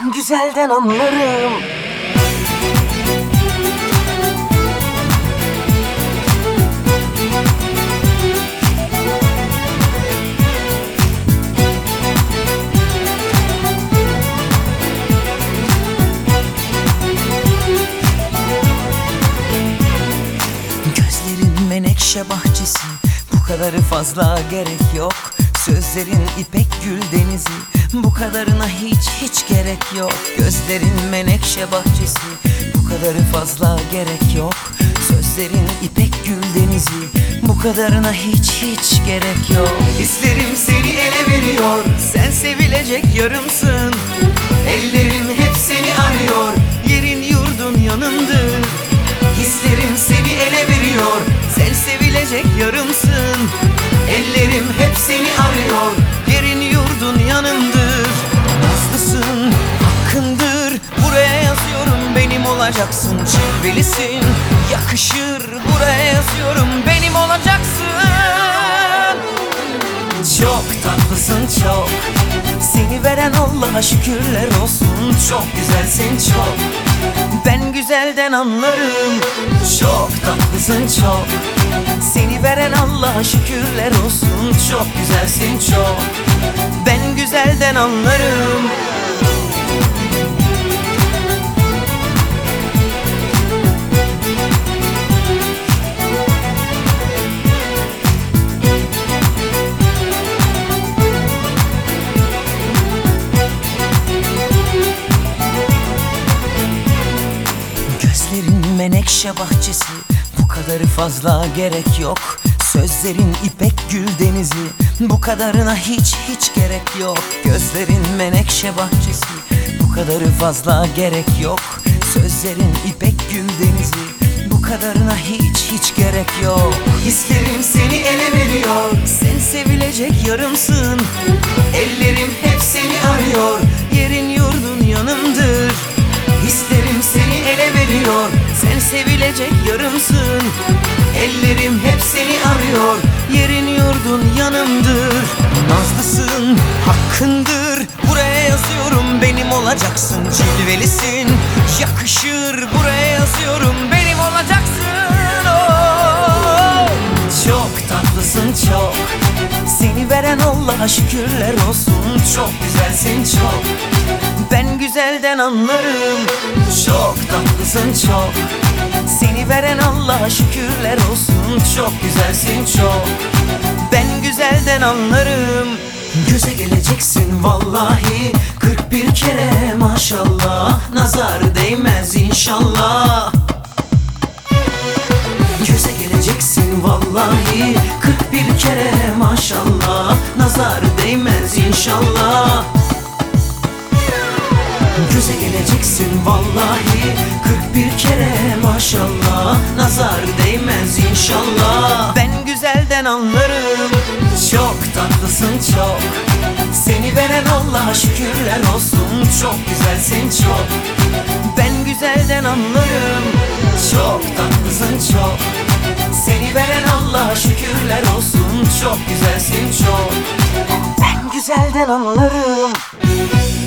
Ben güzelden anlarım. Gözlerin menekşe bahçesi, bu kadarı fazla gerek yok. Sözlerin ipek gül denizi, bu kadarına hiç gerek yok. Gözlerin menekşe bahçesi, bu kadarı fazla gerek yok. Sözlerin ipek gül denizi, bu kadarına hiç gerek yok. Hislerim seni ele veriyor, sen sevilecek yarımsın. Ellerim hep seni arıyor, yerin yurdun yanındır. Hislerim seni ele veriyor, sen sevilecek yarımsın. Ellerim hep seni arıyor, yerin yurdun yanındır. Nazlısın, hakkındır, buraya yazıyorum benim olacaksın. Cilvelisin, yakışır, buraya yazıyorum benim olacaksın. Çok tatlısın çok, seni veren Allah'a şükürler olsun. Çok güzelsin çok, ben güzelden anlarım. Çok tatlısın çok, seni veren Allah'a şükürler olsun. Çok güzelsin çok, ben güzelden anlarım. Gözlerin menekşe bahçesi, bu kadarı fazla gerek yok. Sözlerin ipek gül denizi, bu kadarına hiç gerek yok. Gözlerin menekşe bahçesi, bu kadarı fazla gerek yok. Sözlerin ipek gül denizi, bu kadarına hiç gerek yok. Hislerim seni ele veriyor, sen sevilecek yarımsın. Ellerim hep seni arıyor, yerin yurdun yanımdır. Hislerim seni ele veriyor, sen sevilecek yarımsın. Ellerim hep seni arıyor, yerin yurdun yanımdır. Nazlısın, hakkındır, buraya yazıyorum benim olacaksın. Cilvelisin, yakışır, buraya yazıyorum benim olacaksın. Oh! Çok tatlısın çok, seni veren Allah'a şükürler olsun. Çok güzelsin çok, ben güzelden anlarım. Çok tatlısın çok, seni veren Allah'a şükürler olsun. Çok güzelsin çok, ben güzelden anlarım. Göze geleceksin vallahi 41 kere maşallah, nazar değmez inşallah. Göze geleceksin vallahi 41 kere maşallah, nazar değmez inşallah. Göze geleceksin vallahi 41 kere maşallah, nazar değmez inşallah. Ben güzelden anlarım. Çok tatlısın çok, seni veren Allah'a şükürler olsun. Çok güzelsin çok, ben güzelden anlarım. Çok tatlısın çok, seni veren Allah'a şükürler olsun. Çok güzelsin çok, Ben güzelden anlarım.